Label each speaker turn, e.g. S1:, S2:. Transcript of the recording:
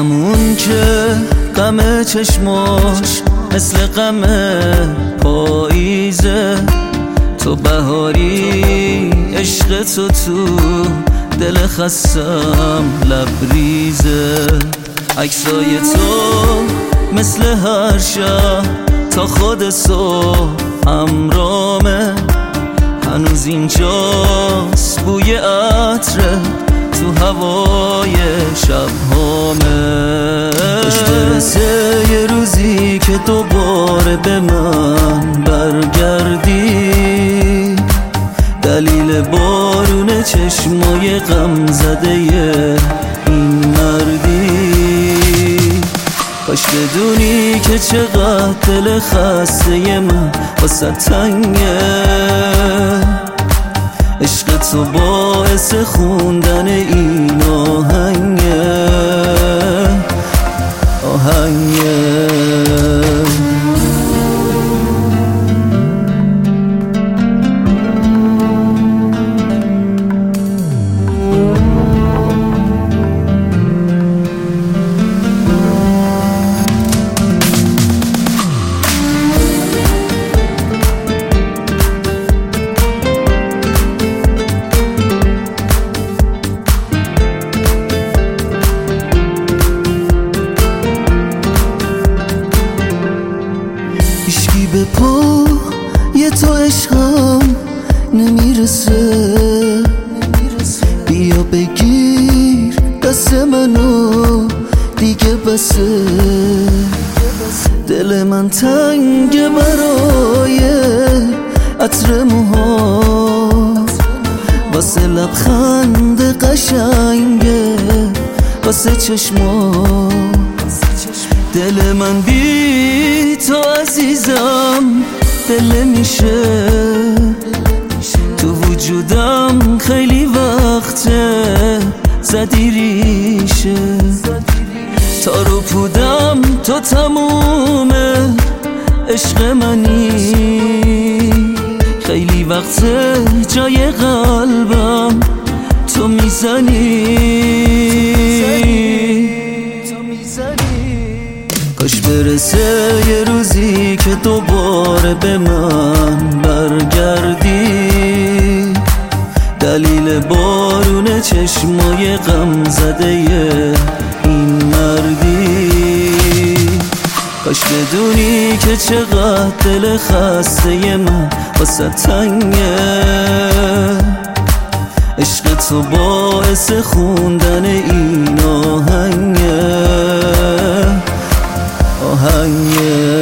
S1: همون که غم چشماش مثل غم پاییزه، تو بهاری عشق تو دل خستم لبریزه. عکسای تو مثل هر شب تا خود صبح همرامه، هنوز اینجاست بوی عطره تو هوای شبهامه. خوش برسه یه روزی که دوباره به من برگردی، دلیل بارون چشمای غم زده این مردی. کاش بدونی که چقدر دل خسته من واسه تنگه، عشق تو باعث خوندن این آهنگه. هیچکی به پا یه تو عشقم نمیرسه، بیا بگیر دست منو دیگه بسه. دل من تنگه برای عطر موهات، واسه لبخند قشنگه واسه چشمات. دل من بی تو عزیزم دل میشه، تو وجودم خیلی وقته زدی ریشه. تا رو پودم تو تمومه عشق منی، خیلی وقته جای قلبم تو میزنی. کاش برسه یه روزی که دوباره به من برگردی، دلیل بارون چشمای غم زده این مردی. کاش بدونی که چقدر دل خسته من واسه تنگه، عشق تو باعث خوندن این آهنگه.